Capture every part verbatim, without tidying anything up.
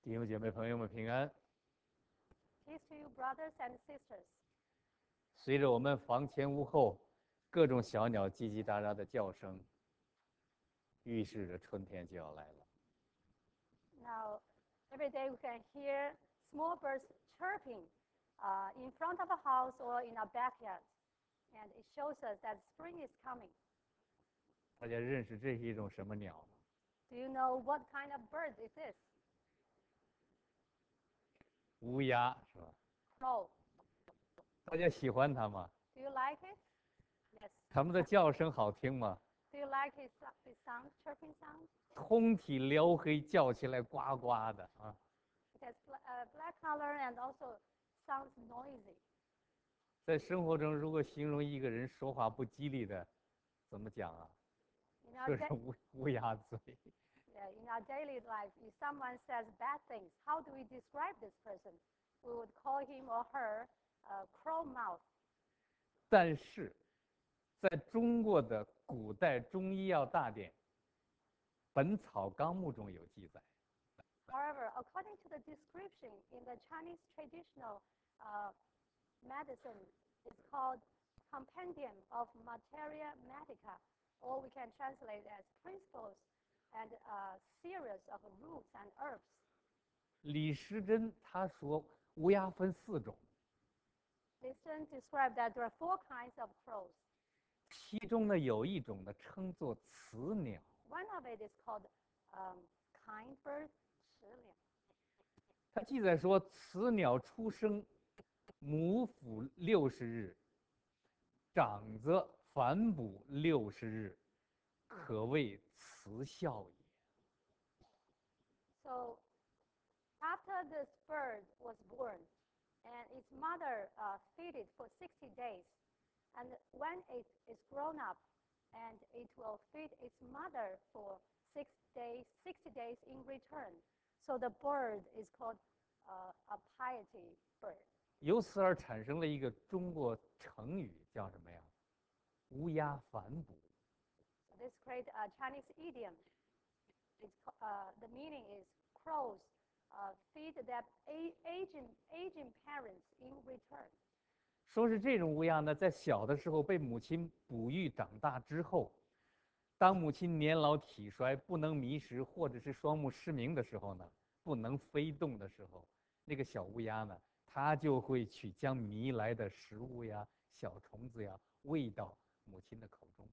弟兄姐妹朋友们平安。 Peace to you, brothers and sisters. 随着我们房前屋后各种小鸟叽叽喳喳的叫声，预示着春天就要来了。 Now, every day we can hear small birds chirping uh, in front of a house or in our backyard, and it shows us that spring is coming. 大家认识这是一种什么鸟吗？ Do you know what kind of bird it is? 乌鸦是吧？ Crow. 大家喜欢它吗？ Do you like it? Yes. 它们的叫声好听吗？ Do you like its, its sound, chirping sound? 通体黢黑，叫起来呱呱的啊！ It has bl- uh, black color and also sounds noisy. 在生活中，如果形容一个人说话不吉利的，怎么讲啊？ In our, 说 da- 是乌乌鸦嘴。 yeah, in our daily life, if someone says bad things, how do we describe this person? We would call him or her uh, crow mouth. 但是，在中国的古代中医药大典《本草纲目》中有记载， However, according to the description in the Chinese traditional uh, medicine, it's called Compendium of Materia Medica, or we can translate as principles and uh, series of roots and herbs. 李时珍他说乌鸦分四种， Listen described that there are four kinds of crows. 其中呢有一种呢称作雌鸟， One of it is called um, kind bird, 石鸟. 它记载说雌鸟出生，母腹六十日，长则反哺六十日，可谓雌孝也。 So after this bird was born, and its mother uh, feed it for sixty days, and when it is grown up, and it will feed its mother for six days, sixty days in return. So the bird is called uh, a piety bird. 由此而产生了一个中国成语，叫什么呀？乌鸦反哺。 So this create a Chinese idiom. It's, uh, the meaning is crows uh, feed their a- aging, aging parents in return. 说是这种乌鸦呢，在小的时候被母亲哺育长大之后，当母亲年老体衰、不能觅食，或者是双目失明的时候呢，不能飞动的时候，那个小乌鸦呢，它就会去将迷来的食物呀、小虫子呀喂到母亲的口中。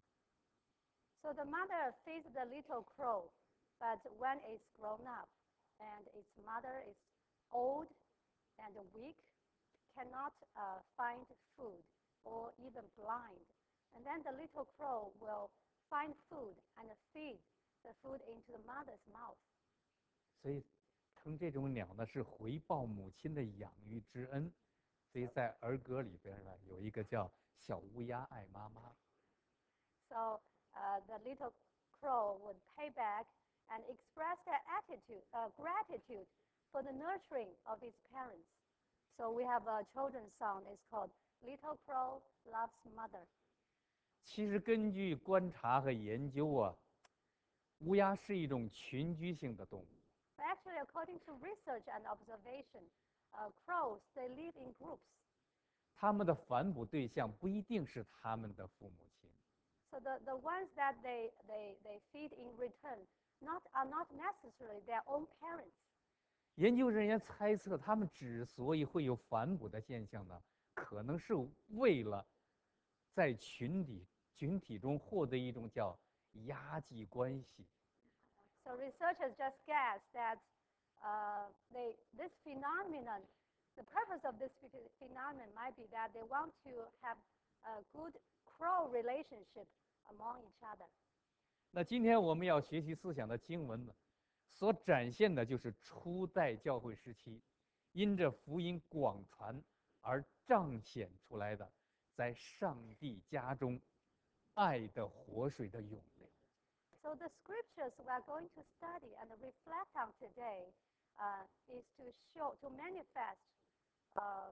So the mother feeds the little crow, but when it's grown up and its mother is old and weak, cannot uh, find food or even blind, and then the little crow will find food and feed the food into the mother's mouth. 所以，称这种鸟呢是回报母亲的养育之恩。所以在儿歌里边呢，有一个叫“小乌鸦爱妈妈”。 So uh, the little crow would pay back and express their attitude, uh, gratitude for the nurturing of its parents. So we have a children's song. It's called "Little Crow Loves Mother." 其实根据观察和研究啊，乌鸦是一种群居性的动物。 But actually, according to research and observation, uh, crows they live in groups. 它们的反哺对象不一定是它们的父母亲， So the, the ones that they, they, they feed in return not, are not necessarily their own parents. 研究人员猜测，它们之所以会有反哺的现象呢，可能是为了在群体群体中获得一种叫压际关系。 So researchers just guess that uh, they, this phenomenon, the purpose of this phenomenon might be that they want to have a good crow relationship among each other. 那今天我们要学习思想的经文呢，所展现的就是初代教会时期，因着福音广传而彰显出来的，在上帝家中爱的活水的涌流。 So the scriptures we are going to study and reflect on today uh, is to show, to manifest uh,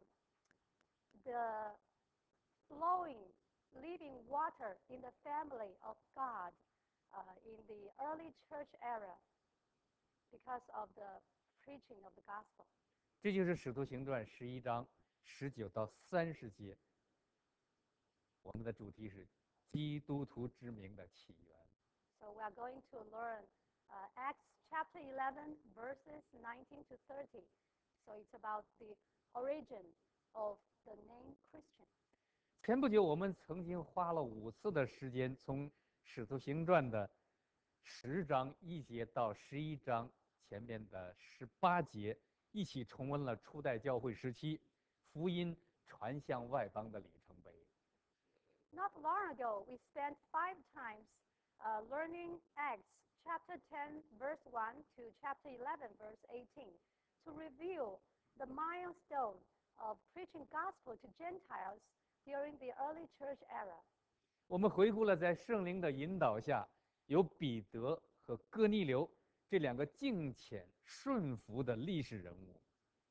the flowing, living water in the family of God uh, in the early church era because of the preaching of the gospel. 这就是《使徒行传》十一章十九到三十节。我们的主题是基督徒之名的起源。 So we are going to learn uh, Acts chapter eleven, verses nineteen to thirty. So it's about the origin of the name Christian. 前不久，我们曾经花了五次的时间，从《使徒行传》的十章一节到十一章前面的十八节，一起重温了初代教会时期福音传向外邦的里程碑。 Not long ago, we spent five times uh, learning Acts chapter ten, verse one to chapter eleven, verse eighteen, to review the milestone of preaching gospel to Gentiles during the early church era. 我们回顾了在圣灵的引导下，有彼得和哥尼流这两个敬虔顺服的历史人物。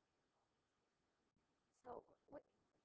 So, with,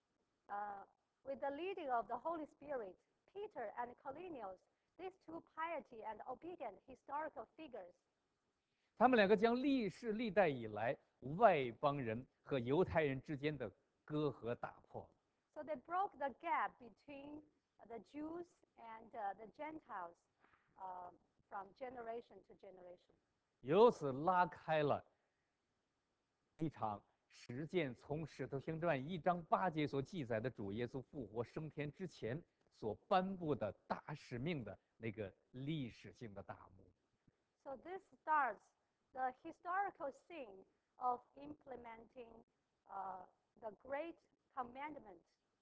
uh, with the leading of the Holy Spirit, Peter and Cornelius, these two piety and obedient historical figures, 他们两个将历世历代以来外邦人和犹太人之间的隔阂打破。 so they broke the gap between the Jews and uh, the Gentiles uh, from generation to generation. 由此拉开了一场实践从《使徒行传》一章八节所记载的主耶稣复活升天之前所颁布的大使命的那个历史性的大幕。 So this starts the historical scene of implementing uh, the great commandment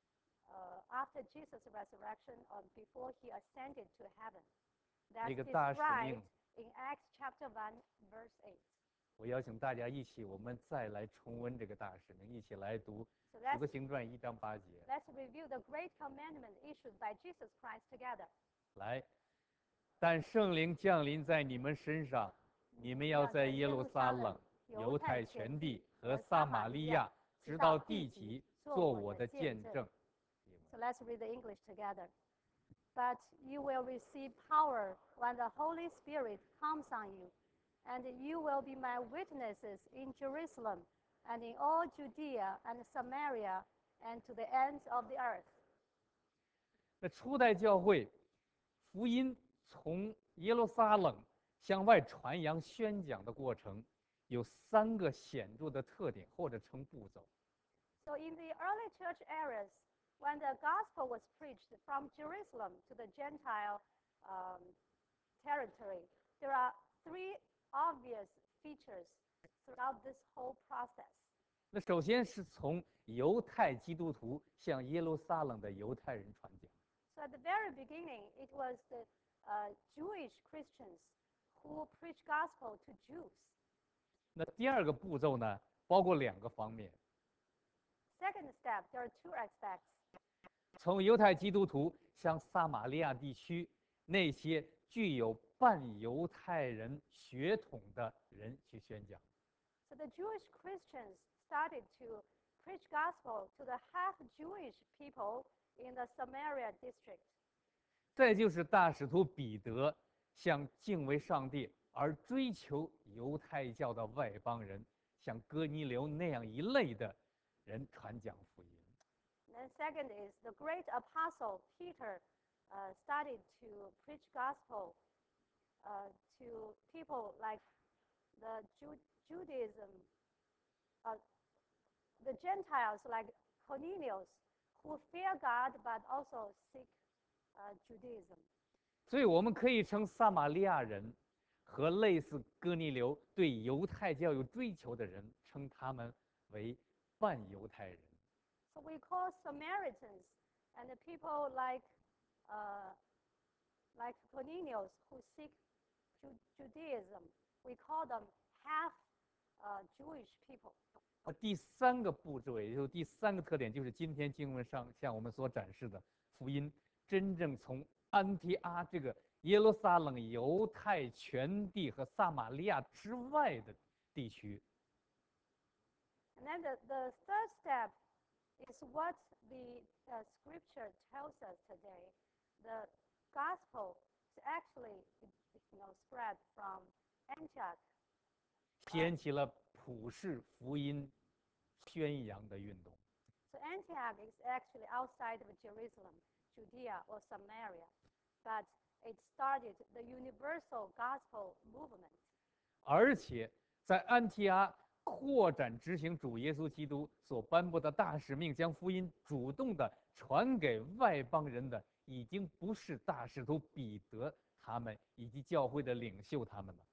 uh, after Jesus' resurrection or before he ascended to heaven. That's 那个大使命 described in Acts chapter one, verse eight. 我邀请大家一起，我们再来重温这个大使命，一起来读 So 《使徒 let's, 行传》一章八节。 let's review the great commandment issued by Jesus Christ together. 来，但圣灵降临在你们身上，你们要在耶路撒冷、犹太全地和撒玛利亚，直到地极，做我的见证。 So let's read the English together. But you will receive power when the Holy Spirit comes on you, and you will be my witnesses in Jerusalem and in all Judea and Samaria and to the ends of the earth. 那初代教会福音从耶路撒冷向外传扬宣讲的过程，有三个显著的特点或者称步骤。 So in the early church eras, when the gospel was preached from Jerusalem to the Gentile um, territory, there are three obvious features throughout this whole process. 那首先是从犹太基督徒向耶路撒冷的犹太人传讲。 So at the very beginning, it was the uh, Jewish Christians who preached gospel to Jews. 那第二个步骤呢，包括两个方面。 Second step, there are two aspects. 从犹太基督徒向撒玛利亚地区那些具有半犹太人血统的人去宣讲。 So the Jewish Christians started to preach gospel to the half-Jewish people in the Samaria district. 再就是大使徒彼得向敬畏上帝而追求犹太教的外邦人，像哥尼流那样一类的人传讲福音。 And then second is the great apostle Peter uh, started to preach gospel uh, to people like the Ju- Judaism, uh, the Gentiles like Cornelius, who fear God but also seek uh, Judaism. 所以我们可以称撒玛利亚人和类似哥尼流对犹太教有追求的人，称他们为半犹太人。 So we call Samaritans and the people like uh, like Cornelius who seek Ju- Judaism, we call them half uh, Jewish people. 那第三个步骤，也就是第三个特点，就是今天经文上向我们所展示的福音，真正从安提阿这个耶路撒冷、犹太全地和撒玛利亚之外的地区， And then the, the third step is what the uh, scripture tells us today. The gospel is actually, you know, spread from Antioch 掀起了普世福音宣扬的运动。 So Antioch is actually outside of Jerusalem, Judea or Samaria, but it started the universal gospel movement. 而且在安提阿扩展执行主耶稣基督所颁布的大使命，将福音主动的传给外邦人的，已经不是大使徒彼得他们以及教会的领袖他们了。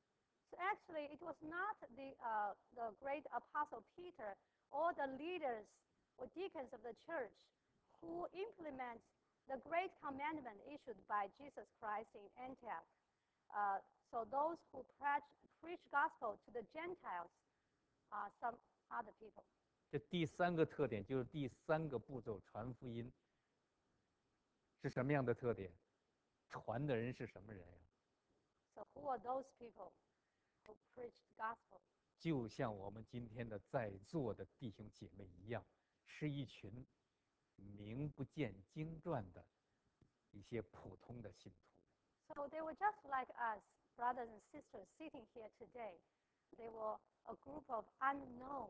So actually, it was not the uh, the great apostle Peter or the leaders or deacons of the church who implement the great commandment issued by Jesus Christ in Antioch. Uh, so those who preach, preach gospel to the Gentiles are some other people. 这第三个特点就是第三个步骤，传福音是什么样的特点？传的人是什么人呀？ So who are those people who preach the gospel? 就像我们今天的在座的弟兄姐妹一样，是一群名不见经传的一些普通的信徒。 So they were just like us, brothers and sisters sitting here today. They were a group of unknown,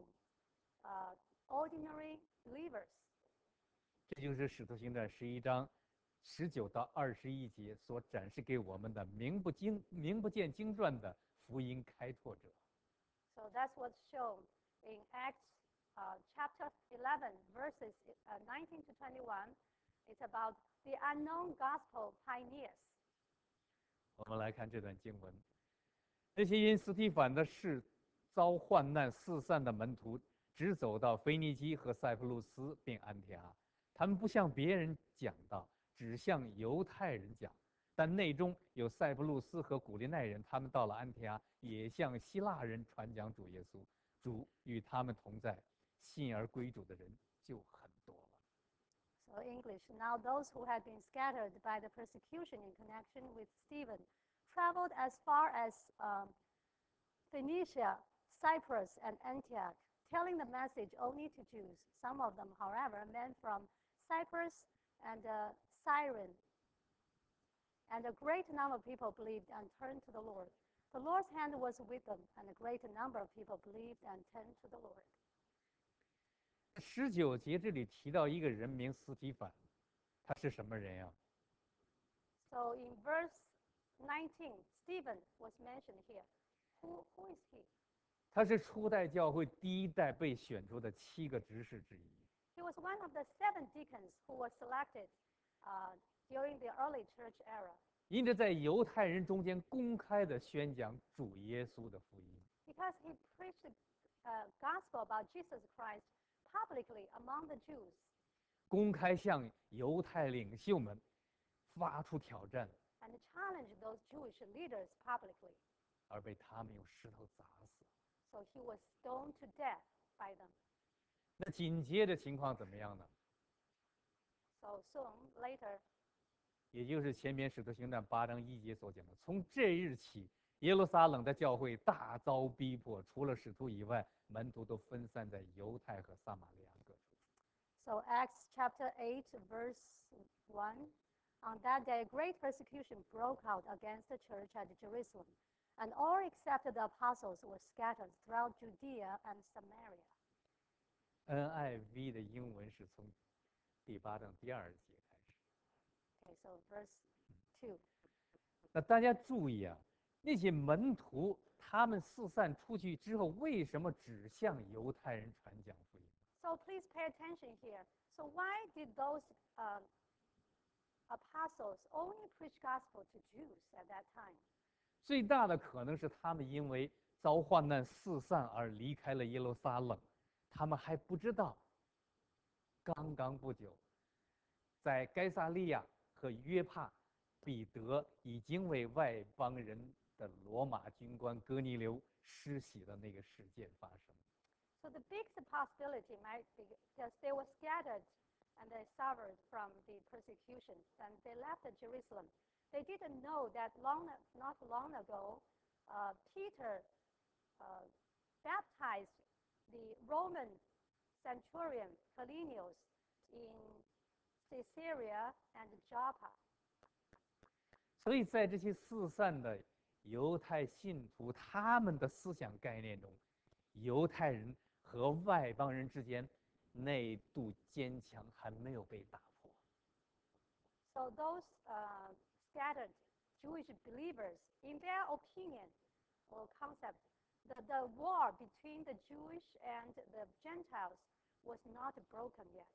uh, ordinary believers. 这就是《使徒行传》十一章十九到二十一节所展示给我们的名不经名不见经传的福音开拓者。 So that's what's shown in Acts uh, chapter eleven, verses uh, nineteen to twenty-one. It's about the unknown gospel pioneers. 我们来看这段经文：那些因斯提反的事遭患难四散的门徒，只走到腓尼基和塞浦路斯并安提阿。他们不向别人讲道，只向犹太人讲。但内中有塞浦路斯和古利奈人，他们到了安提阿，也向希腊人传讲主耶稣。主与他们同在，信而归主的人就很多了。 So English. Now those who had been scattered by the persecution in connection with Stephen traveled as far as um, Phoenicia, Cyprus, and Antioch, telling the message only to Jews. Some of them, however, men from Cyprus and uh, Cyrene. And a great number of people believed and turned to the Lord. The Lord's hand was with them, and a great number of people believed and turned to the Lord. 十九节这里提到一个人名斯提反，他是什么人呀？ So in verse nineteen, Stephen was mentioned here. Who, who is he? 他是初代教会第一代被选出的七个执事之一。 He was one of the seven deacons who were selected uh, during the early church era. 因着在犹太人中间公开的宣讲主耶稣的福音， Because he preached the uh, gospel about Jesus Christ publicly among the Jews. 公开向犹太领袖们发出挑战， And challenged those Jewish leaders publicly. 而被他们用石头砸死。 So he was stoned to death by them. 那紧接着情况怎么样呢？ So soon later, 也就是前面《使徒行传》八章一节所讲的，从这日起，耶路撒冷的教会大遭逼迫，除了使徒以外，门徒都分散在犹太和撒玛利亚各处。 so Acts chapter eight, verse one. On that day, great persecution broke out against the church at Jerusalem, and all except the apostles were scattered throughout Judea and Samaria. N I V 的英文是从第八章第二节开始。 Okay, so verse two. 那大家注意啊，那些门徒他们四散出去之后，为什么只向犹太人传讲福音？ So please pay attention here. So why did those um, apostles only preach gospel to Jews at that time? 最大的可能是他们因为遭患难四散而离开了耶路撒冷，他们还不知道，刚刚不久，在该撒利亚和约帕，彼得已经为外邦人的罗马军官哥尼流施洗的那个事件发生。 So the biggest possibility might be because they were scattered and they suffered from the persecution and they left Jerusalem. They didn't know that long, not long ago, uh, Peter uh, baptized the Roman centurion Calenius in Caesarea and Joppa. 所以在这些四散的犹太信徒他们的思想概念中， 犹太人和外邦人之间那堵坚墙还没有被打破。 So those uh, scattered Jewish believers, in their opinion or concept, the, the war between the Jewish and the Gentiles was not broken yet.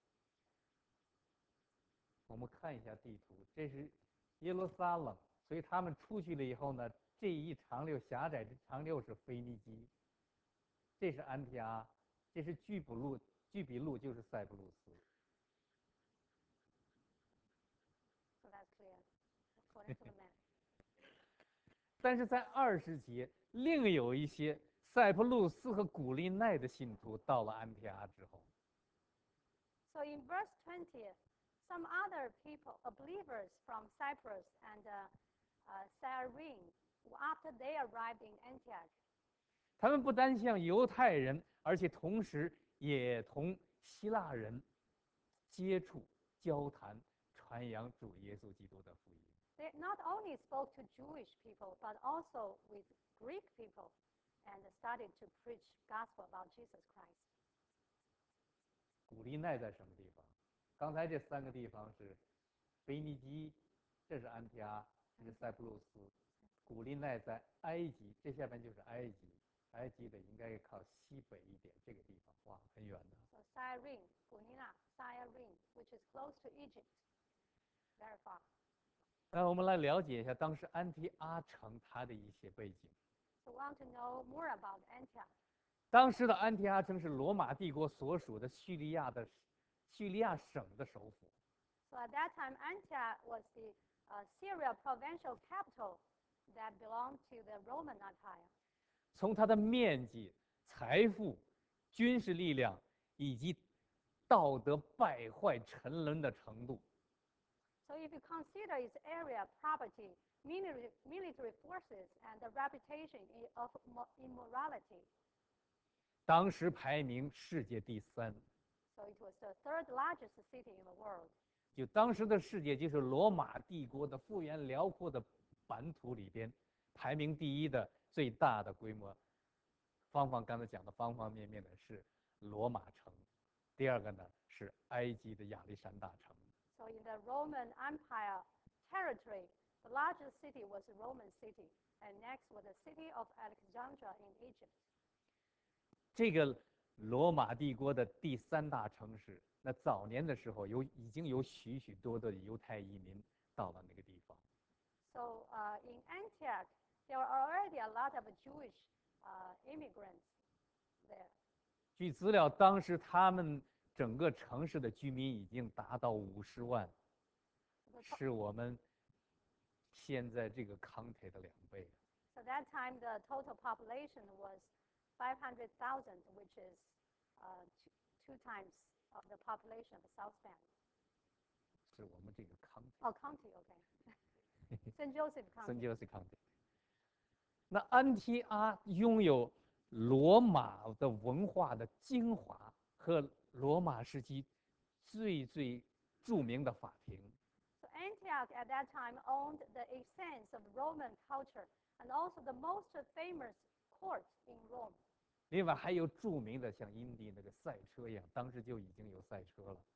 我们看一下地图，这是耶路撒冷，所以他们出去了以后呢，这一长溜狭窄的长溜是腓尼基，这是安提阿，这是居补路，居比路就是塞浦路斯。 So that's clear, according to the map. 但是在二十节，另有一些塞浦路斯和古利奈的信徒到了安提阿之后， So in verse twenty, some other people, uh, believers from Cyprus and uh, uh, Cyrene, after they arrived in Antioch, 他们不单像犹太人，而且同时也同希腊人接触、交谈、传扬主耶稣基督的福音。 they not only spoke to Jewish people, but also with Greek people and started to preach gospel about Jesus Christ. 古利奈在什么地方？刚才这三个地方是腓尼基，这是安提阿，这是塞浦路斯。古利奈在埃及，这下边就是埃及。埃及的应该靠西北一点，这个地方哇，很远的。 So Cyrene, Gunina, Cyrene, which is close to Egypt, very far. 那我们来了解一下当时安提阿城它的一些背景。 So we want to know more about Antioch. 当时的安提阿城是罗马帝国所属的叙利亚的叙利亚省的首府。 So at that time, Antioch was the uh, Syria provincial capital that belonged to the Roman Empire. 从它的面积、财富、军事力量以及道德败坏沉沦的程度， So if you consider its area, property, military, military forces, and the reputation of immorality, 当时排名世界第三。 so it was the third largest city in the world. 就当时的世界，就是罗马帝国的幅员辽阔的版图里边，排名第一的最大的规模，方方刚才讲的方方面面的是罗马城，第二个呢是埃及的亚历山大城。 So in the Roman Empire territory, the largest city was the Roman city, and next was the city of Alexandria in Egypt. 这个罗马帝国的第三大城市，那早年的时候有已经有许许多多的犹太移民到了那个地方。 So uh, in Antioch, there were already a lot of Jewish uh, immigrants there. 据资料，当时他们整个城市的居民已经达到五十万， The to- 是我们现在这个 county 的两倍。 So that time, the total population was five hundred thousand, which is uh, two, two times of the population of South Bend. 是我们这个 county。 Oh, county, okay. Saint Joseph 圣 County. 乔治 county。那安提阿拥有罗马的文化的精华和罗马时期最最著名的法庭。 So Antioch at that time owned the essence of Roman culture and also the most famous court in Rome. 另外还有著名的像印地那个赛车一样，当时就已经有赛车了。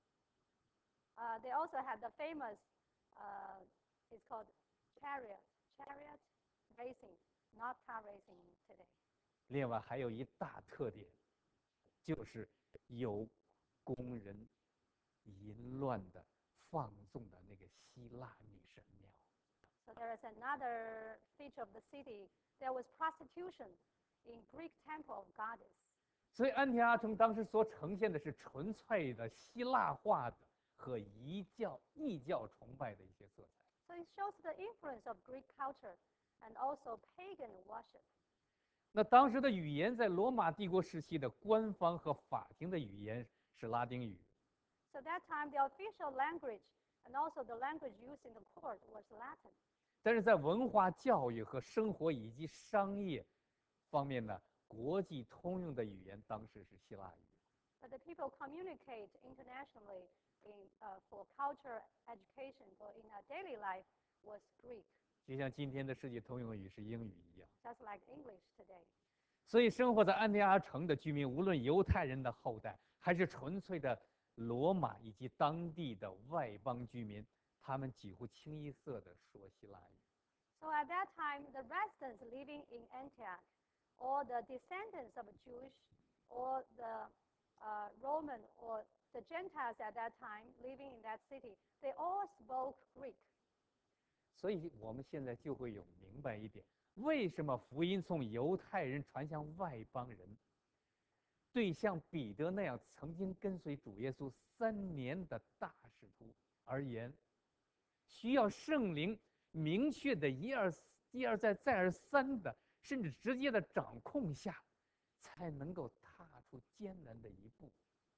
Uh, they also had the famous, uh, it's called chariot, chariot racing, not car racing today. 另外还有一大特点，就是有工人淫乱的放纵的那个希腊女神庙。 So there is another feature of the city. There was prostitution in Greek temple of goddess. 所以安提阿城当时所呈现的是纯粹的希腊化的和异教异教崇拜的一些色彩。 So it shows the influence of Greek culture and also pagan worship. 那当时的语言在罗马帝国时期的官方和法庭的语言是拉丁语， So that time the official language and also the language used in the court was Latin. 但是在文化教育和生活以及商业方面呢，国际通用的语言当时是希腊语。 But the people communicate internationally in, uh, for culture, education, or in our daily life was Greek, 就像今天的世界通用语是英语一样。 just like English today. 所以生活在安提阿城的居民，无论犹太人的后代，还是纯粹的罗马以及当地的外邦居民，他们几乎清一色的说希腊语。 So at that time, the residents living in Antioch, or the descendants of Jewish, or the uh, Roman, or the Gentiles at that time living in that city, they all spoke Greek. 所以我们现在就会有明白一点，为什么福音从犹太人传向外邦人，对像彼得那样曾经跟随主耶稣三年的大使徒而言，需要圣灵明确的一而一而再再而三的，甚至直接的掌控下，才能够踏出艰难的一步。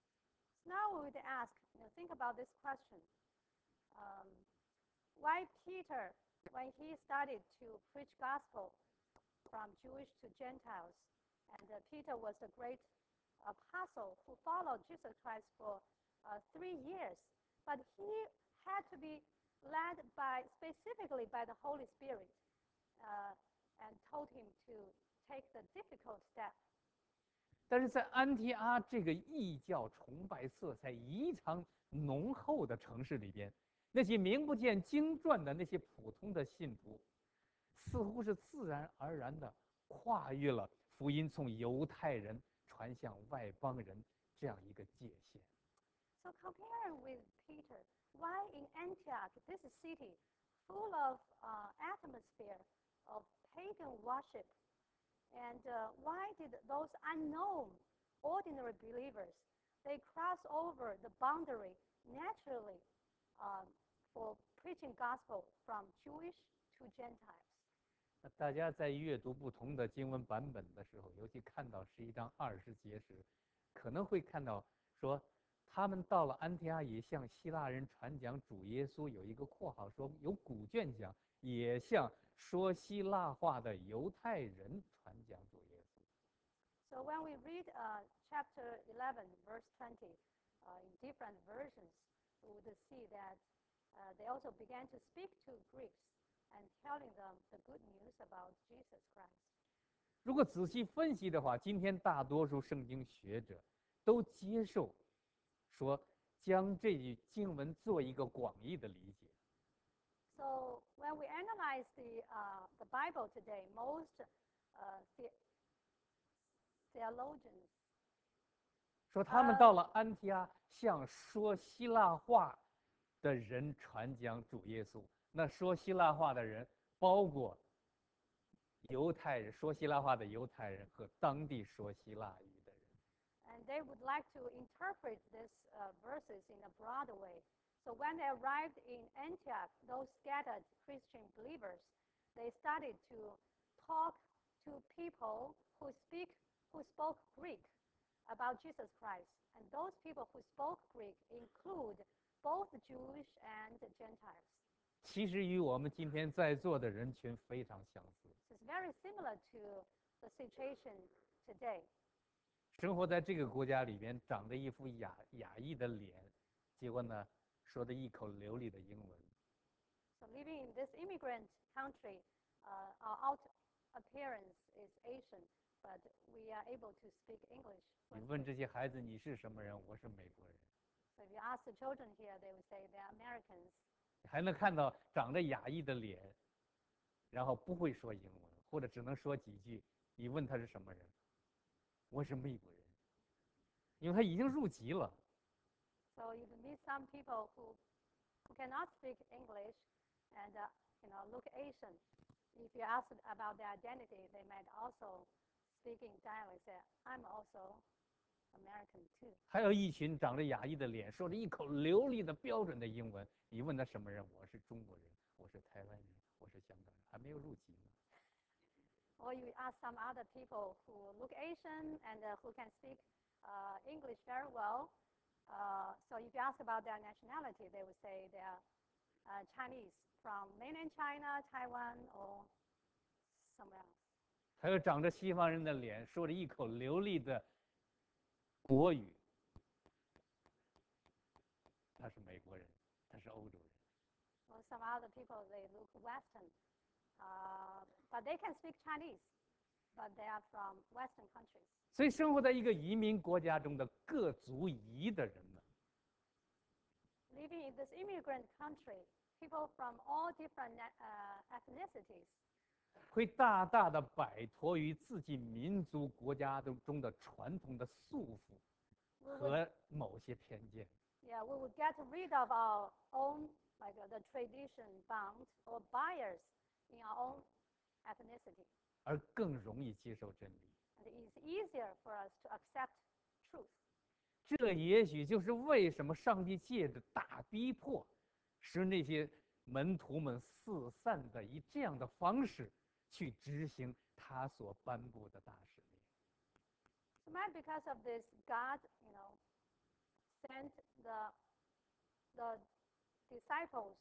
Now we would ask, you know, think about this question. Um, why Peter, when he started to preach gospel from Jewish to Gentiles, and uh, Peter was the great apostle who followed Jesus Christ for uh, three years, but he had to be led by, specifically by the Holy Spirit, uh, and told him to take the difficult step. 但是在安提阿这个异教崇拜色彩异常浓厚的城市里边，那些名不见经传的那些普通的信徒，似乎是自然而然的跨越了福音从犹太人传向外邦人这样一个界限。 So comparing with Peter, why in Antioch, this city full of uh, atmosphere of pagan worship, and uh, why did those unknown, ordinary believers, they cross over the boundary naturally um, for preaching gospel from Jewish to Gentiles? 那大家在阅读不同的经文版本的时候，尤其看到十一章二十节时，可能会看到说，他们到了安提阿也向希腊人传讲主耶稣，有一个括号说有古卷讲，也向说希腊话的犹太人传讲主耶稣。 So when we read uh, chapter eleven, verse twenty, uh, in different versions, we would see that uh, they also began to speak to Greeks and telling them the good news about Jesus Christ. 如果仔细分析的话，今天大多数圣经学者都接受说，将这句经文做一个广义的理解。 So when we analyze the uh, the Bible today, most uh, the theologians 说他们到了安提阿，向说希腊话的人传讲主耶稣。那说希腊话的人包括犹太人，说希腊话的犹太人和当地说希腊语的人。 and they would like to interpret these uh, verses in a broader way. So when they arrived in Antioch, those scattered Christian believers, they started to talk to people who speak, who spoke Greek about Jesus Christ. And those people who spoke Greek include both Jewish and Gentiles. 其实与我们今天在座的人群非常相似。 So it's very similar to the situation today. 生活在这个国家里边，长着一副亚亚裔的脸，结果呢，说的一口流利的英文。 So living in this immigrant country, uh, our out appearance is Asian, but we are able to speak English. 你问这些孩子你是什么人？我是美国人。 So if you ask the children here, they would say they are Americans. 你还能看到长着亚裔的脸，然后不会说英文，或者只能说几句。你问他是什么人？我是美国人，因为他已经入籍了。 So you can meet some people who, who cannot speak English and uh, you know look Asian. If you ask about their identity, they might also speak in dialect. Say, I'm also American too. 还有一群长着亚裔的脸，说着一口流利的标准的英文。你问他什么人？我是中国人，我是台湾人，我是香港人，还没有入籍呢。 Or you ask some other people who look Asian and uh, who can speak uh, English very well. Uh, so if you ask about their nationality, they would say they are uh, Chinese from mainland China, Taiwan, or somewhere else. 还有长着西方人的脸，说着一口流利的国语，他是美国人，他是欧洲人。 Or some other people, they look Western, uh, but they can speak Chinese. but they are from Western countries. 所以，生活在一个移民国家中的各族裔的人呢， Living in this immigrant country, people from all different uh, ethnicities 会大大的摆脱于自己民族国家中中的传统的束缚 we would, 和某些偏见， yeah, we would get rid of our own, like uh, the tradition bound or bias in our own ethnicity. 而更容易接受真理。 And it's easier for us to accept truth. 这也许就是为什么上帝借着大逼迫，使那些门徒们四散的以这样的方式去执行他所颁布的大使命。 So maybe because of this, God, you know, sent the the disciples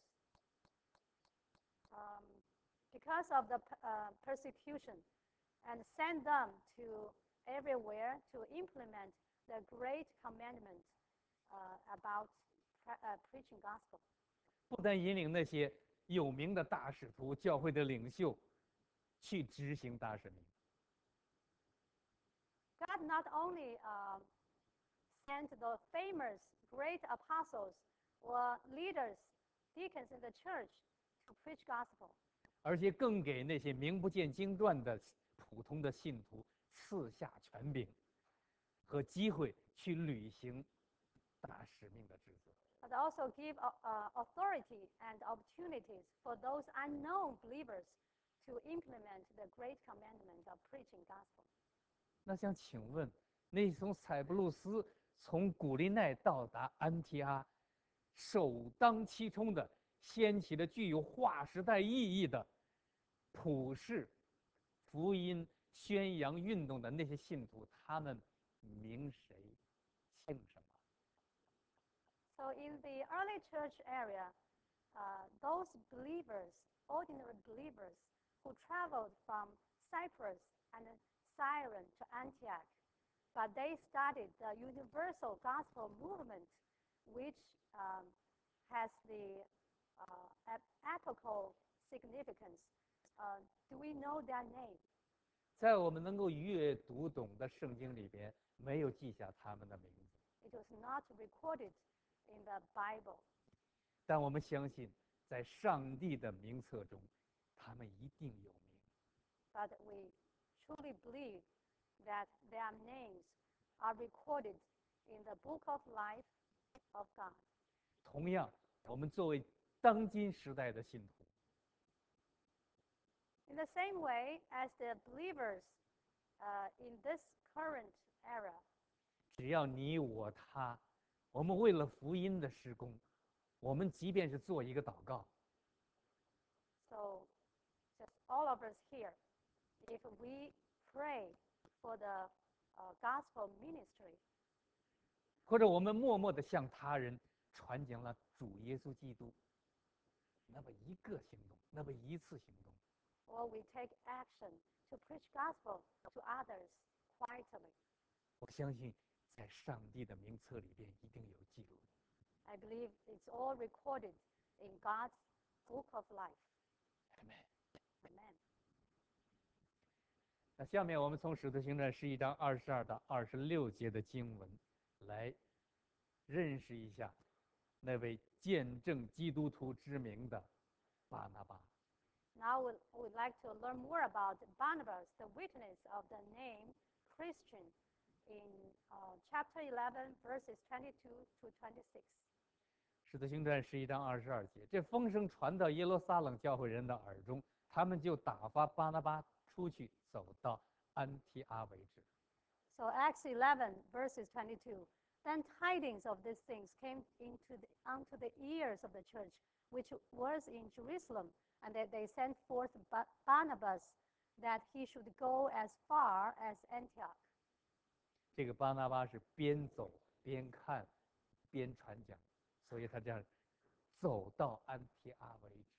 um, because of the uh, persecution, and sent them to everywhere to implement the great commandment uh, about pre- uh, preaching gospel. 不但引领那些有名的大使徒、教会的领袖去执行大使命， God not only um, sent the famous great apostles or leaders, deacons in the church to preach gospel, 而且更给那些名不见经传的普通的信徒赐下权柄和机会去履行大使命的职责。 but also give uh, uh, authority and opportunities for those unknown believers to implement the great commandment of preaching gospel. 那想请问，那从塞浦路斯从古利奈到达安提阿，首当其冲的掀起了具有划时代意义的普世福音宣扬运动的那些信徒，他们名谁姓什么？ So in the early church area, uh, those believers, ordinary believers, who traveled from Cyprus and Cyrene to Antioch, but they started the universal gospel movement, which um, has the uh, epochal significance. Uh, do we know their name? 在我们能够阅读懂的圣经里边，没有记下他们的名字， It was not recorded in the Bible, 但我们相信，在上帝的名册中，他们一定有名。 but we truly believe that their names are recorded in the book of life of God. 同样，我们作为当今时代的信徒， In the same way as the believers uh, in this current era, 只要你我他，我们为了福音的施工，我们即便是做一个祷告， so just all of us here, if we pray for the uh, gospel ministry, 或者我们默默地向他人传讲了主耶稣基督，那么一个行动，那么一次行动， or we take action to preach gospel to others quietly, 我相信在上帝的名册里边一定有记录。 I believe it's all recorded in God's book of life. Amen。 Amen. 那下面我们从《使徒行传》十一章二十二到二十六节的经文，来认识一下那位见证基督徒之名的巴拿巴。 Now we'd, we'd like to learn more about Barnabas, the witness of the name Christian, in uh, chapter eleven, verses twenty-two to twenty-six. 使徒行传十一章二十二节，这风声传到耶路撒冷教会人的耳中，他们就打发巴拿巴出去，走到安提阿为止。 So Acts eleven, verses twenty-two. Then tidings of these things came into the, unto the ears of the church, which was in Jerusalem, and that they sent forth Ba- Barnabas, that he should go as far as Antioch. 这个巴拿巴是边走边看边传讲，所以他这样走到安提阿为止。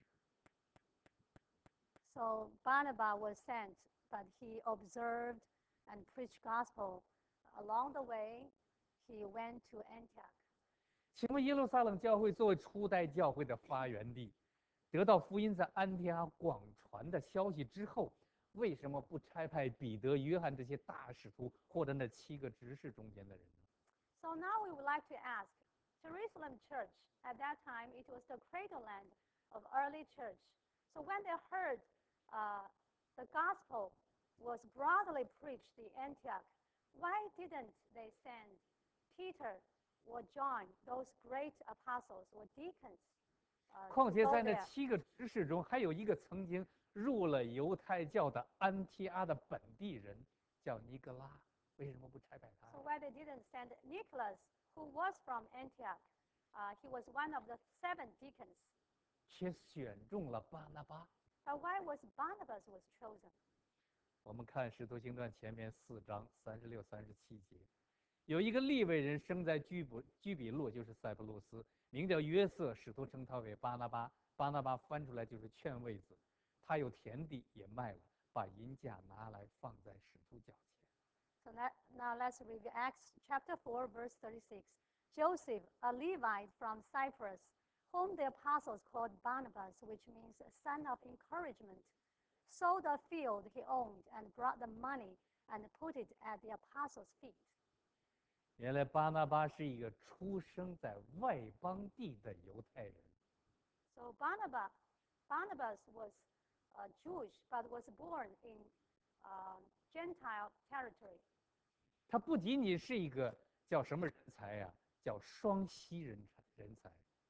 So Barnabas was sent, but he observed and preached gospel. Along the way, he went to Antioch. 请问耶路撒冷教会作为初代教会的发源地，得到福音在安提阿广传的消息之后， 为什么不差派彼得、约翰这些大使徒，或者那七个执事中间的人呢？ So now we would like to ask, Jerusalem church, at that time it was the cradle land of early church. So when they heard uh, the gospel was broadly preached in Antioch, why didn't they send Peter or John, those great apostles or deacons, uh, 况 to 且 go 在那 there? 七个执事中，还有一个曾经入了犹太教的安提阿的本地人，叫尼格拉。为什么不差派他？ So why they didn't send Nicholas, who was from Antioch? Uh, he was one of the seven deacons. 却选中了巴拿巴。 But why was Barnabas was chosen? 我们看《使徒行传》前面四章三十六、三十七节，有一个利未人生在居布居比路，就是塞浦路斯，名叫约瑟，使徒称他为巴拿巴。巴拿巴翻出来就是劝慰子。他有田地也卖了，把银价拿来放在使徒脚前。 So that, now let's read Acts chapter four, verse thirty-six. Joseph, a Levite from Cyprus, whom the apostles called Barnabas, which means son of encouragement, sold a field he owned and brought the money and put it at the apostles' feet. 原来巴拿巴是一个出生在外邦地的犹太人。 So Barnabas, Barnabas was uh, Jewish, but was born in uh, Gentile territory. 他不仅仅是一个叫什么人才呀、啊？叫双栖人才人才。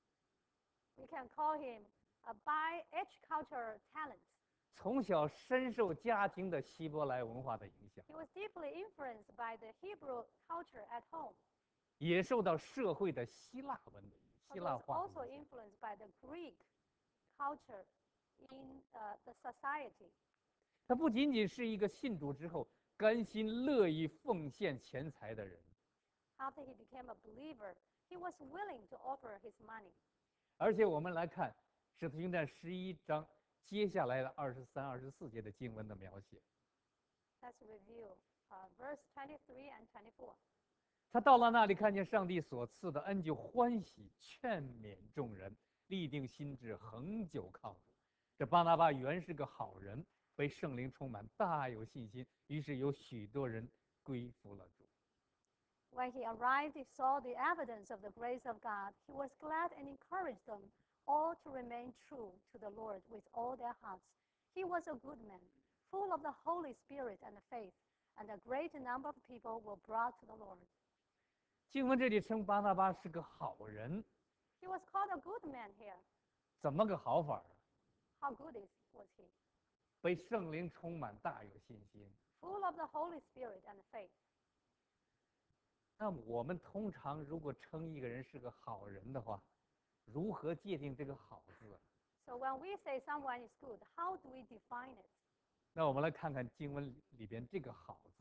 We can call him a bi-edge cultural talent. 从小深受家庭的希伯来文化的影响， He was deeply influenced by the Hebrew culture at home. 也受到社会的希腊文希 But 腊 was 化 also 的影响。 influenced by the Greek culture in uh, the society. 他不仅仅是一个信主之后甘心乐意奉献钱财的人， After he became a believer, he was willing to offer his money. 而且我们来看《使徒行传》十一章接下来的二十三、二十四节的经文的描写。 Let's review uh, verse twenty-three and twenty-four. 他到了那里，看见上帝所赐的恩，就欢喜，劝勉众人，立定心志，恒久靠主。这巴拿巴原是个好人，被圣灵充满，大有信心，于是有许多人归服了主。 When he arrived, he saw the evidence of the grace of God. He was glad and encouraged them all to remain true to the Lord with all their hearts. He was a good man, full of the Holy Spirit and faith, and a great number of people were brought to the Lord. 经文这里称巴拿巴是个好人， He was called a good man here. 怎么个好法啊？ How good is, was he? 被圣灵充满，大有信心。 Full of the Holy Spirit and faith. 那么我们通常如果称一个人是个好人的话，如何界定这个好字？ So when we say someone is good, how do we define it? 那我们来看看经文里边这个好字。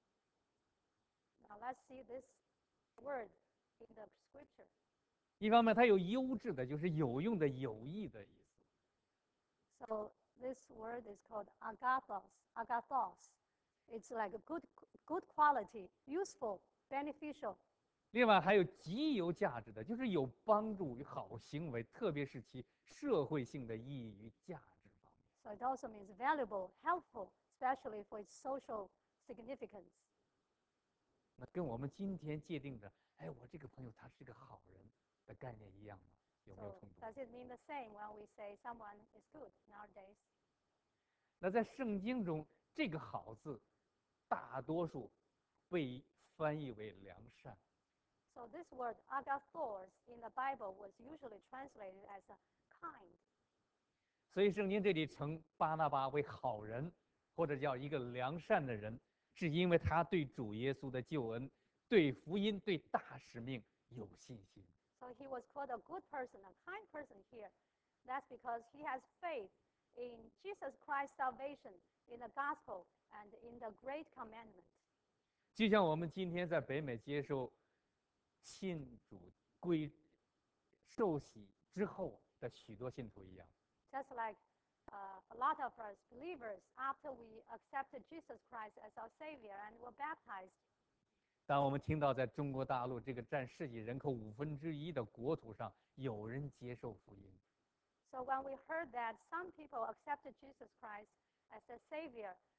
Now let's see this word in the scripture. 一方面，它有优质的，就是有用的、有益的意思。 So this word is called agathos. Agathos. It's like a good, good quality, useful, beneficial. 另外还有极有价值的，就是有帮助与好行为，特别是其社会性的意义与价值方面。 So it also means valuable, helpful, especially for its social significance. 那跟我们今天界定的，哎，我这个朋友他是个好人的概念一样吗？有没有 So 冲突？ does it mean the same when we say someone is good nowadays? 那在圣经中，这个好字，大多数被翻译为良善。 So this word agathos in the Bible was usually translated as a kind. 所以圣经这里称巴拿巴为好人，或者叫一个良善的人，是因为他对主耶稣的救恩、对福音、对大使命有信心。 So he was called a good person, a kind person here. That's because he has faith in Jesus Christ's salvation, in the gospel, and in the great commandment. 就像我们今天在北美接受信主归受洗之后的许多信徒一样， Just like uh, a lot of us believers, after we accepted Jesus Christ as our Savior and were baptized, 当我们听到在中国大陆这个占世界人口五分之一的国土上有人接受福音， so when we heard that some people accepted Jesus Christ as their Savior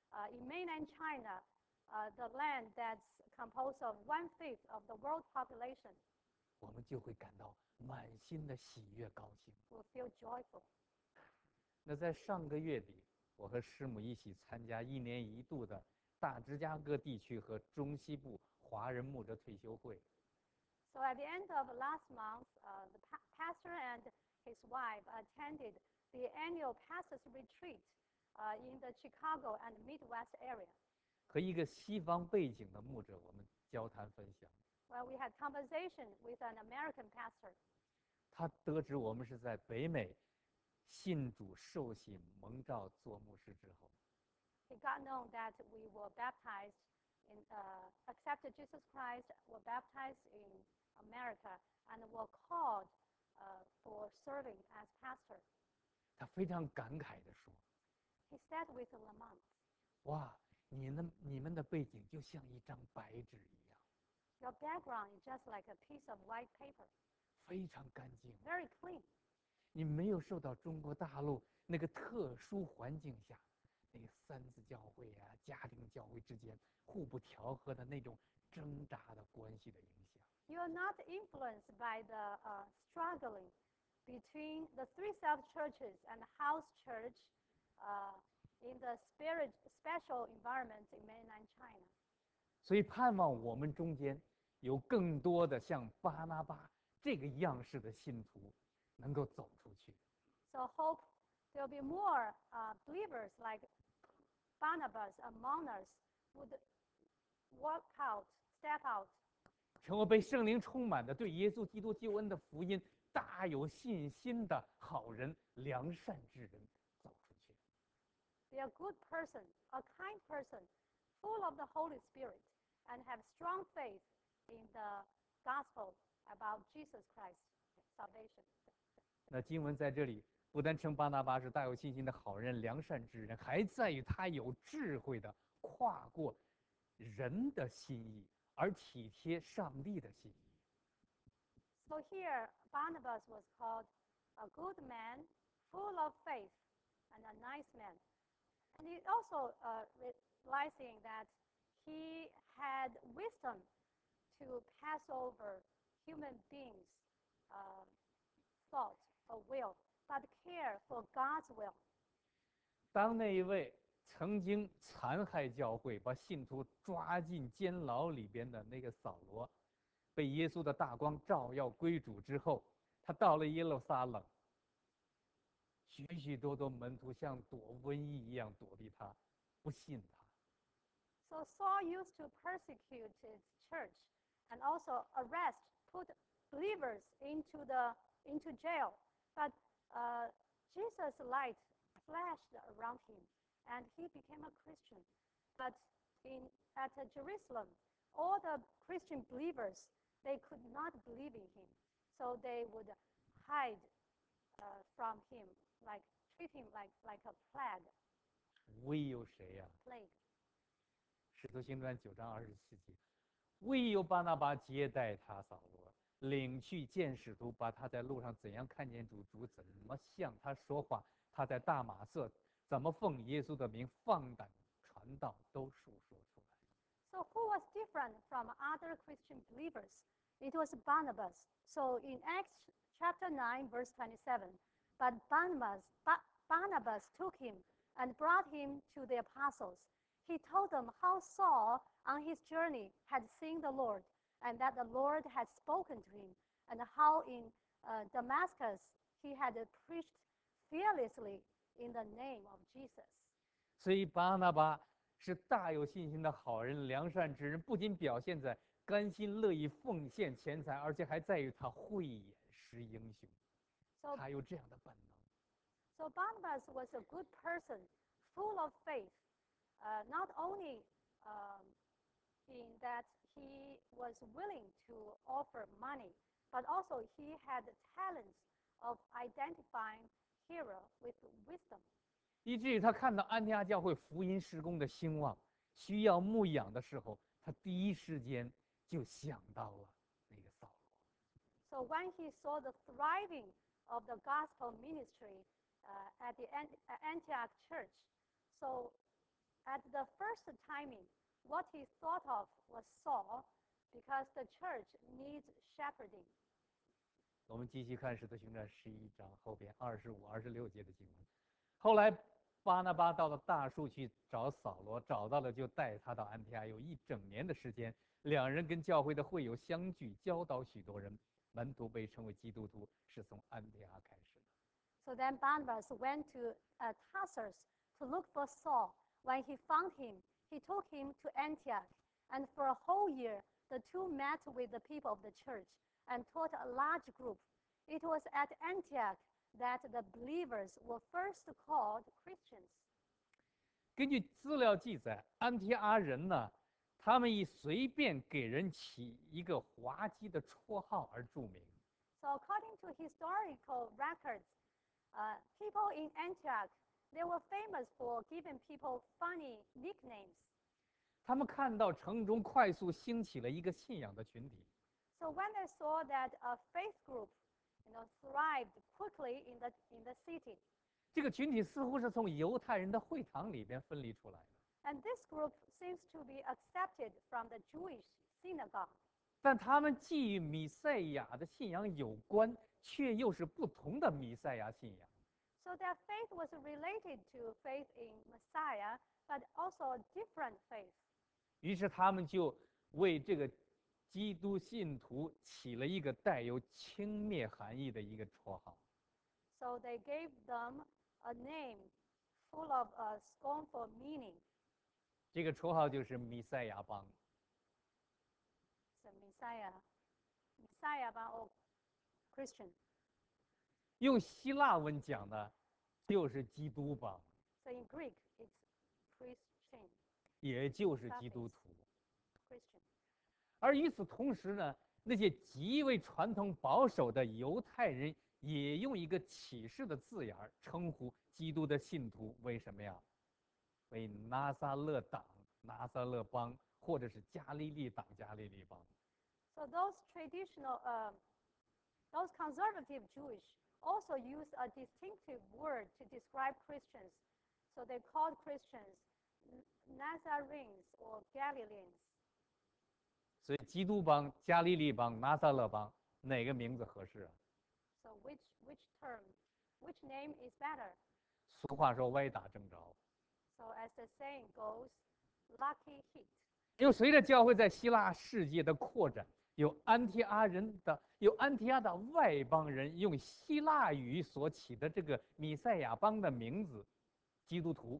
uh, in mainland China, uh, the land that's composed of one-fifth of the world population, 我们就会感到满心的喜悦高兴。 will feel joyful. 那在上个月底，我和师母一起参加一年一度的大芝加哥地区和中西部华人牧者退休会。 So at the end of last month, uh, the pa- pastor and his wife attended the annual pastors retreat uh, in the Chicago and Midwest area. 和一个西方背景的牧者，我们交谈分享。 Where we had conversation with an American pastor. 他得知我们是在北美信主受洗蒙召做牧师之后， He got known that we were baptized in, uh, accepted Jesus Christ, were baptized in America, and were called uh, for serving as pastor. 他非常感慨地说 He said with lament, 哇，你们你们的背景就像一张白纸一样， your background is just like a piece of white paper, 非常干净。 very clean. 你没有受到中国大陆那个特殊环境下，那个三自教会啊、家庭教会之间互不调和的那种挣扎的关系的影响。 You are not influenced by the uh, struggling between the three self churches and the house church uh, in the spirit special environment in mainland China. 所以盼望我们中间有更多的像巴拿巴这个样式的信徒能够走出去。 So hope there will be more uh, believers like Barnabas among us would walk out, step out, 成为被圣灵充满的、对耶稣基督救恩的福音大有信心的好人、良善之人走出去。 be a good person, a kind person, full of the Holy Spirit, and have strong faith in the gospel about Jesus Christ salvation. 那经文在这里不单称巴拿巴是大有信心的好人、良善之人，还在于他有智慧的跨过人的心意，而体贴上帝的心意。 So here, Barnabas was called a good man, full of faith, and a nice man. And he also uh, realizing that he had wisdom to pass over human beings' uh, thought or will, but care for God's will. 当那一位曾经残害教会、把信徒抓进监牢里边的那个扫罗，被耶稣的大光照耀归主之后，他到了耶路撒冷，许许多多门徒像躲瘟疫一样躲避他，不信他。 So Saul used to persecute his church and also arrest, put believers into the into jail. But uh, Jesus' light flashed around him, and he became a Christian. But in at uh, Jerusalem, all the Christian believers they could not believe in him, so they would hide uh, from him, like treat him like like a plague. 唯有谁呀、啊？ Plague. 使徒行传九章二十七节，唯有巴拿巴接待他扫罗，领去见使徒，把他在路上怎样看见主，主怎么向他说话，他在大马色怎么奉耶稣的名放胆传道，都述说出来。 So who was different from other Christian believers? It was Barnabas. So in Acts chapter nine, verse twenty-seven, but Barnabas, ba- Barnabas took him and brought him to the apostles. He told them how Saul, on his journey, had seen the Lord, and that the Lord had spoken to him, and how in uh, Damascus he had preached fearlessly in the name of Jesus. 所以巴拿巴是大有信心的好人、良善之人，不仅表现在甘心乐意奉献钱财，而且还在于他慧眼识英雄。 So 他有这样的本能。 So Barnabas was a good person, full of faith, uh, not only um, in that he was willing to offer money, but also he had the talents of identifying hero with wisdom. 以至于他看到安提阿教会福音施工的兴旺，需要牧养的时候，他第一时间就想到了那个扫罗。 So when he saw the thriving of the gospel ministry uh, at the Ant- uh, Antioch church, so at the first timing, what he thought of was Saul, because the church needs shepherding. 我们继续看《使徒行传》十一章后边二十五、二十六节的经文。后来巴拿巴到了大树去找扫罗，找到了就带他到安提阿，有一整年的时间，两人跟教会的会友相聚，教导许多人，门徒被称为基督徒，是从安提阿开始的。 So then Barnabas went to uh, Tarsus to look for Saul. When he found him, he took him to Antioch, and for a whole year the two met with the people of the church and taught a large group. It was at Antioch that the believers were first called Christians. 根据资料记载，安提阿人呢，他们以随便给人起一个滑稽的绰号而著名。 So according to historical records, uh, people in Antioch, they were famous for giving people funny nicknames. 他们看到城中快速兴起了一个信仰的群体， So when they saw that a faith group, you know, thrived quickly in the in the city, 这个群体似乎是从犹太人的会堂里边分离出来的， and this group seems to be accepted from the Jewish synagogue. 但他们既与弥赛亚的信仰有关，却又是不同的弥赛亚信仰。 So their faith was related to faith in Messiah, but also a different faith. 于是他们就为这个基督信徒起了一个带有轻蔑含义的一个绰号。 So they gave them a name full of uh, scornful meaning. 这个绰号就是弥赛亚帮。 So Messiah, Messiah or Christian. 用希腊文讲呢，就是基督帮， So in Greek, it's Christian, 也就是基督徒。 Christian. 而与此同时呢，那些极为传统保守的犹太人也用一个启示的字眼儿称呼基督的信徒为什么呀？为拿撒勒党、拿撒勒帮，或者是加利利党、加利利帮。 So those traditional, uh, those conservative Jewish also use a distinctive word to describe Christians. So they called Christians Nazarenes or Galileans. 所以基督帮、加利利帮、拿撒勒帮，哪个名字合适啊？ So which which term, which name is better? 俗话说歪打正着。 So as the saying goes, lucky hit. 又随着教会在希腊世界的扩展，有安提阿人的有安提阿的外邦人用希腊语所起的这个弥赛亚帮的名字，基督徒。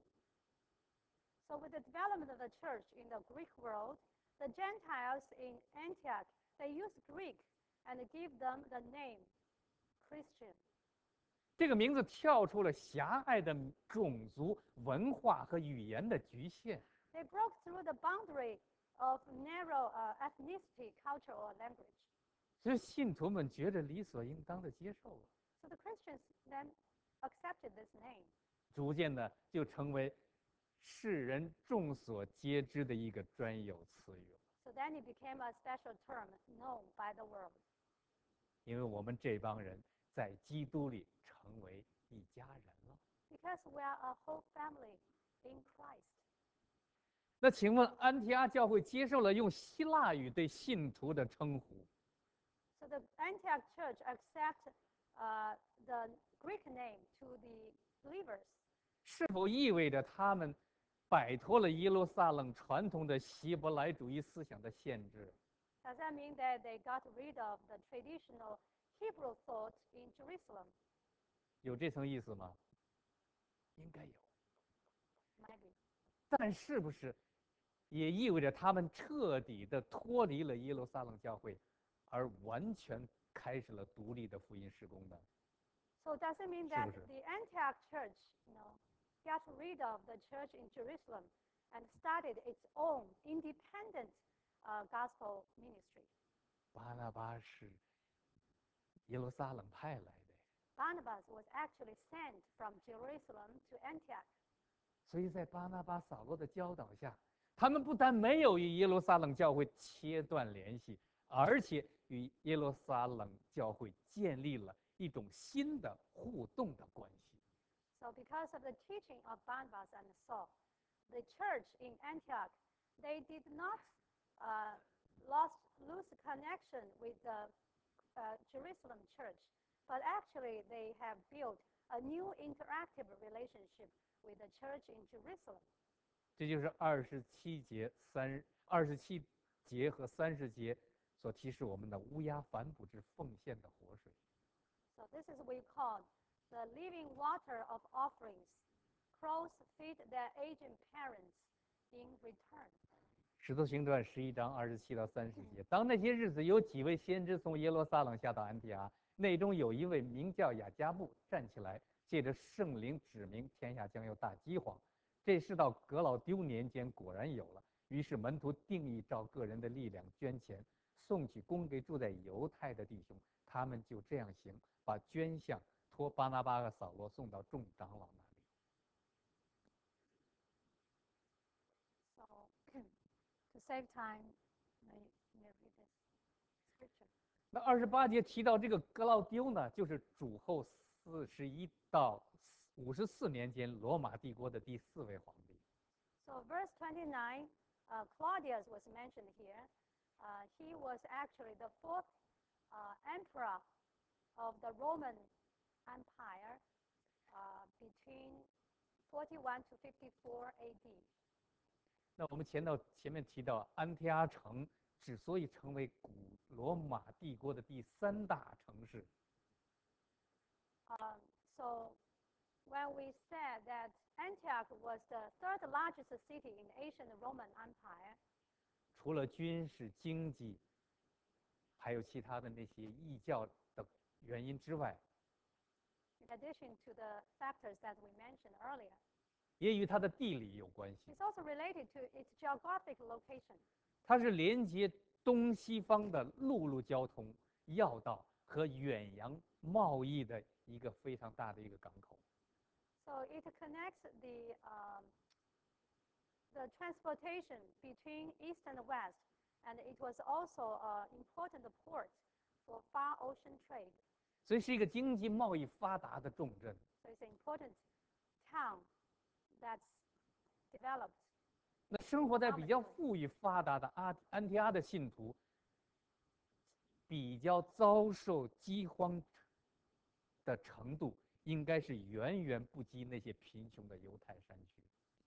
So with the development of the church in the Greek world, the Gentiles in Antioch, they use Greek and give them the name Christian. 这个名字跳出了狭隘的种族文化和语言的局限， They broke through the boundary of narrow uh, ethnicity, culture, or language. 所以信徒们觉得理所应当的接受了， So the Christians then accepted this name. 逐渐的就成为世人众所皆知的一个专有词语了。 So then it became a special term known by the world. 因为我们这帮人在基督里成为一家人了。 Because we are a whole family in Christ. 那请问安提阿教会接受了用希腊语对信徒的称呼， So the Antioch church accept uh, the Greek name to the believers. 是否意味着他们摆脱了耶路撒冷传统的希伯来主义思想的限制？ Does that mean that they got rid of the traditional Hebrew thought in Jerusalem? 有这层意思吗？应该有。 Maybe. 但是不是也意味着他们彻底的脱离了耶路撒冷教会，而完全开始了独立的福音事工呢？ So does it mean that 是不是？ the Antioch church, you know, got rid of the church in Jerusalem and started its own independent uh, gospel ministry? 巴拿巴是耶路撒冷派来的， Barnabas was actually sent from Jerusalem to Antioch. 所以在巴拿巴、扫罗的教导下，他们不但没有与耶路撒冷教会切断联系，而且与耶路撒冷教会建立了一种新的互动的关系。 So because of the teaching of Barnabas and Saul, the church in Antioch, they did not uh, lost, lose connection with the uh, Jerusalem church, but actually they have built a new interactive relationship with the church in Jerusalem. 这就是二十七节三二十七节和三十节所提示我们的乌鸦反哺之奉献的活水。 So this is we call the living water of offerings. Crows feed their aging parents in return. 使徒行传十一章二十七到三十节，当那些日子，有几位先知从耶路撒冷下到安提阿，内中有一位名叫雅加布，站起来，借着圣灵指明天下将有大饥荒。这事到格老丢年间果然有了。于是门徒定义照个人的力量捐钱，送去供给住在犹太的弟兄，他们就这样行，把捐项托巴拿巴和扫罗送到众长老那里。 So to save time, may, may read this scripture. 那二十八节提到这个格老丢呢，就是主后四十一到五十四年间罗马帝国的第四位皇帝。 So verse twenty-nine, uh, Claudius was mentioned here. Uh, he was actually the fourth uh, emperor of the Roman Empire uh, between forty-one to fifty-four A D. 那我们前到前面提到，安提阿城之所以成为古罗马帝国的第三大城市， Um, so when we said that Antioch was the third largest city in the ancient Roman Empire, 除了军事、经济，还有其他的那些异教的原因之外， in addition to the factors that we mentioned earlier, 也与它的地理有关系。 it's also related to its geographic location. 它是连接东西方的陆路交通要道和远洋贸易的一个非常大的一个港口。 So it connects the um, the transportation between east and west, and it was also an important port for far ocean trade. 所以是一个经济贸易发达的重镇。 So it's an important town that's developed. 那生活在比较富裕发达的阿安提阿的信徒，比较遭受饥荒的程度，应该是远远不及那些贫穷的犹太山区。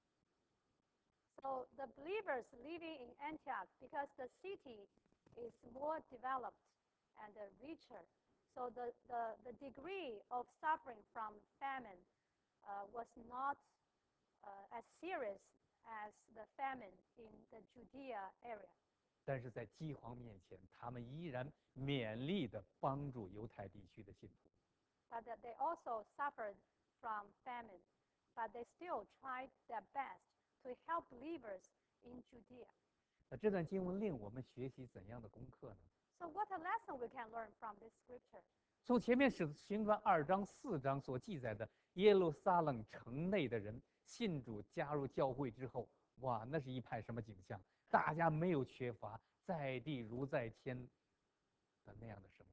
So the believers living in Antioch, because the city is more developed and uh, richer, so the, the, the degree of suffering from famine uh, was not uh, as serious as the famine in the Judea area. 但是在饥荒面前，他们依然勉力的帮助犹太地区的信徒。 But that they also suffered from famine, but they still tried their best to help believers in Judea. 那这段经文令我们学习怎样的功课呢？ So what a lesson we can learn from this scripture. 从前面使徒行传二章、四章所记载的耶路撒冷城内的人信主加入教会之后，哇，那是一派什么景象？大家没有缺乏，在地如在天的那样的生活。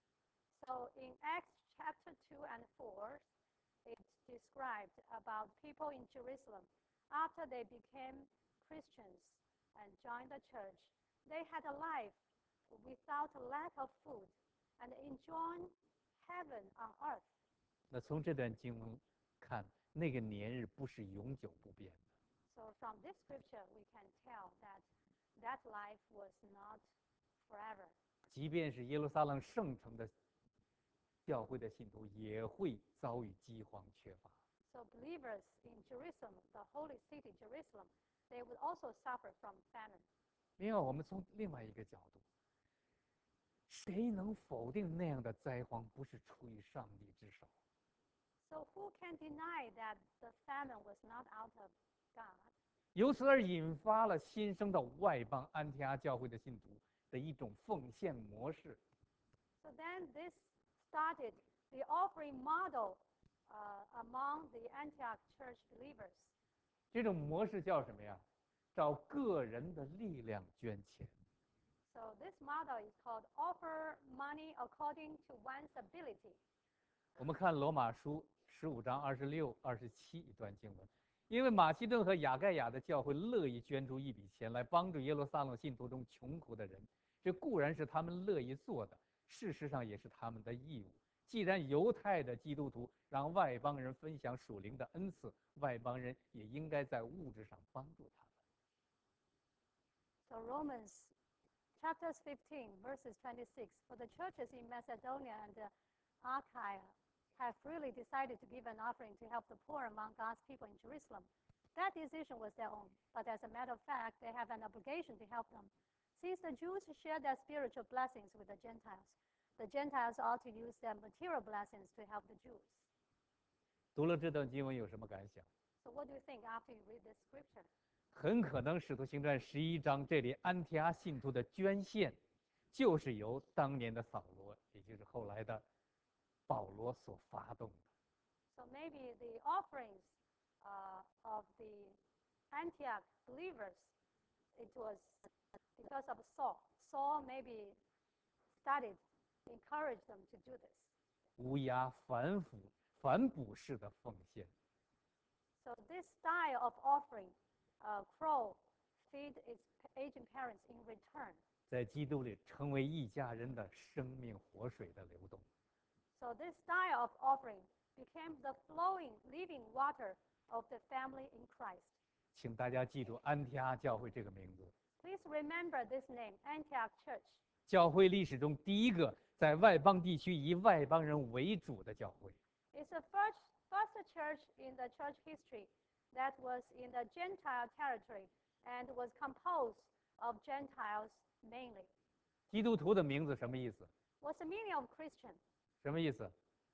So in Acts chapter two and four, it's described about people in Jerusalem. After they became Christians and joined the church, they had a life without a lack of food and enjoying heaven on earth. 那从这段经文看，那个年日不是永久不变的。 So from this scripture, we can tell that that life was not forever. 即便是耶路撒冷圣城的教会的信徒，也会遭遇饥荒缺乏。 So believers in Jerusalem, the holy city Jerusalem, they would also suffer from famine. 另外，我们从另外一个角度，谁能否定那样的灾荒不是出于上帝之手？ So who can deny that the famine was not out of God? 由此而引发了新生的外邦安提阿教会的信徒的一种奉献模式。 So then this started the offering model uh, among the Antioch church believers. 这种模式叫什么呀？照个人的力量捐钱。 So this model is called offer money according to one's ability. 我们看罗马书十五章二十六、二十七一段经文， 因为马其顿和雅盖亚的教会乐意捐出一笔钱来帮助耶路撒冷信徒中穷苦的人，这固然是他们乐意做的，事实上也是他们的义务。既然犹太的基督徒让外邦人分享属灵的恩赐，外邦人也应该在物质上帮助他们。 So Romans chapter fifteen, verses twenty-six. For the churches in Macedonia and Achaia have freely decided to give an offering to help the poor among God's people in Jerusalem. That decision was their own, but as a matter of fact, they have an obligation to help them. Since the Jews share their spiritual blessings with the Gentiles, the Gentiles ought to use their material blessings to help the Jews. 读了这段经文有什么感想？ So what do you think after you read this scripture? 很可能《使徒行传》十一章这里安提阿信徒的捐献，就是由当年的扫罗，也就是后来的保罗所发动的。 So maybe the offerings uh, of the Antioch believers, it was because of Saul. Saul maybe started, encouraged them to do this. 乌鸦反腐反哺式的奉献。 So this style of offering, uh, crow feed its aging parents in return. 在基督里成为一家人的生命活水的流动。 So this style of offering became the flowing, living water of the family in Christ. 请大家记住安提阿教会这个名字。 Please remember this name, Antioch Church. 教会历史中第一个在外邦地区以外邦人为主的教会。 It's the first, first church in the church history that was in the Gentile territory and was composed of Gentiles mainly. 基督徒的名字什么意思？ What's the meaning of Christian? 什么意思？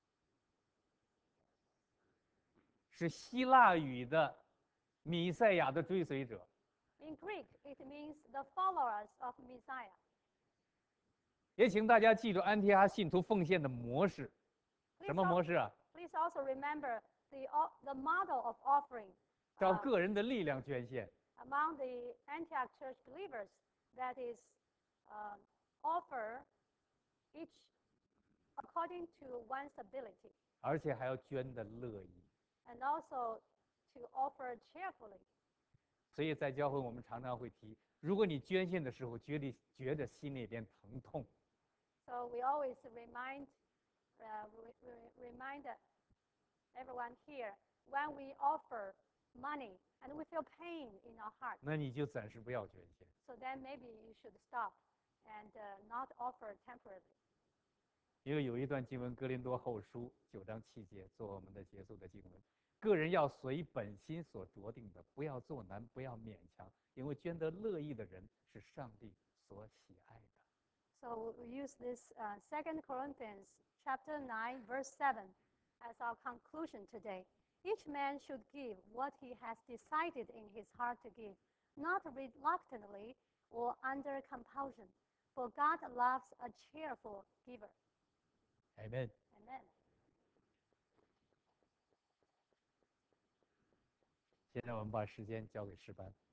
是希腊语的弥赛亚的追随者。 In Greek, it means the followers of Messiah. 也请大家记住安提阿信徒奉献的模式。什么模式啊？ Please also remember the, the model of offering 照 uh, 个人的力量捐献。 among the Antioch church believers, that is, uh, offer each according to one's ability, 而且还要捐的乐意。 and also to offer cheerfully. 所以在教会我们常常会提，如果你捐献的时候觉得觉得心里边疼痛， So we always remind, uh, re re remind everyone here, when we offer money and we feel pain in our heart, 那你就暂时不要捐献。 so then maybe you should stop and uh, not offer temporarily. 因为有一段经文，《哥林多后书》九章七节，做我们的结束的经文。个人要随本心所酌定的，不要做难，不要勉强，因为捐得乐意的人是上帝所喜爱的。 So we use this uh, Second Corinthians chapter nine, verse seven as our conclusion today. Each man should give what he has decided in his heart to give, not reluctantly or under compulsion, for God loves a cheerful giver. Amen。 Amen. 现在我们把时间交给诗班。